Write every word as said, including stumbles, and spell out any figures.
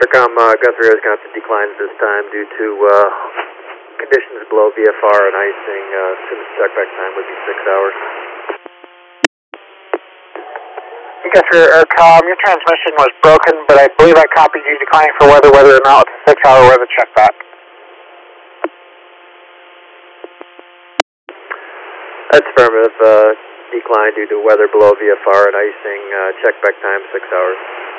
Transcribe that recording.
Intercom, uh, Guthrie is going to have to decline at this time due to uh, conditions below V F R and icing. Uh, soonest checkback time would be six hours. Guthrie Aircom, your transmission was broken, but I believe I copied you declining for weather, whether or not it's a six-hour weather checkback. That's affirmative. Uh, decline due to weather below V F R and icing. Uh, checkback time six hours.